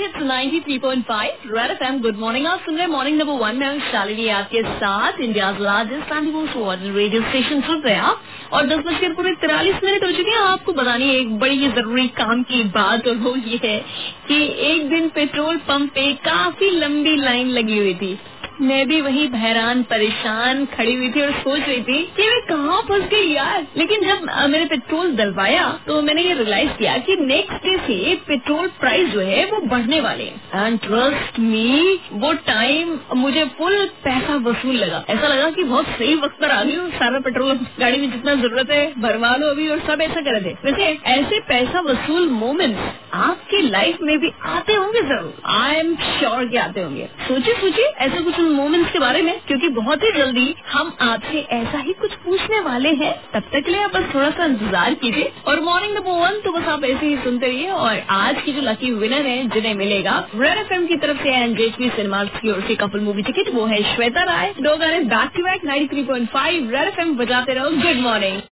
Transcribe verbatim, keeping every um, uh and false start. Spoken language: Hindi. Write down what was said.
It's ninety three point five red FM. Good morning. आप सुन रहे मॉर्निंग नंबर वन में शालिनी आपके साथ India largest and most wanted radio station सुन रहे हैं आप। और दस बजकर पूरे तिरालीस मिनट हो चुके हैं। आपको बतानी है एक बड़ी जरूरी काम की बात, और वो ये है कि एक दिन पेट्रोल पंप पे काफी लंबी लाइन लगी हुई थी। मैं भी वही हैरान परेशान खड़ी हुई थी और सोच रही थी कि मैं कहाँ फंस गई यार। लेकिन जब आ, मैंने पेट्रोल डलवाया तो मैंने ये रियलाइज किया कि नेक्स्ट डे से पेट्रोल प्राइस जो है वो बढ़ने वाले हैं। एंड ट्रस्ट मी, वो टाइम मुझे फुल पैसा वसूल लगा। ऐसा लगा कि बहुत सही वक्त पर आ गई हूँ। सारा पेट्रोल गाड़ी में जितना जरूरत है भरवा लो अभी, और सब ऐसा कर थे। वैसे ऐसे पैसा वसूल मोमेंट्स आपकी लाइफ में भी आते होंगे जरूर। आई एम श्योर कि आते होंगे। सोचिए सोचिए ऐसे कुछ मोमेंट्स के बारे में, क्योंकि बहुत ही जल्दी हम आपसे ऐसा ही कुछ पूछने वाले हैं। तब तक के लिए आप बस थोड़ा सा इंतजार कीजिए। और मॉर्निंग नंबर वन तो बस आप ऐसे ही सुनते रहिए। और आज की जो लकी विनर है जिन्हें मिलेगा रेड एफएम की तरफ से एंड जेएचवी सिनेमास की ओर से कपल मूवी टिकट, वो है श्वेता राय। दो गाने back to back ninety three point five red FM बजाते रहो। Good morning.